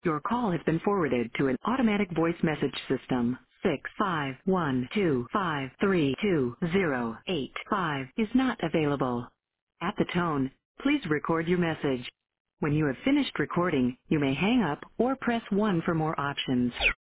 Your call has been forwarded to an automatic voice message system. 65125322085 is not available. At the tone, please record your message. When you have finished recording, you may hang up or press 1 for more options.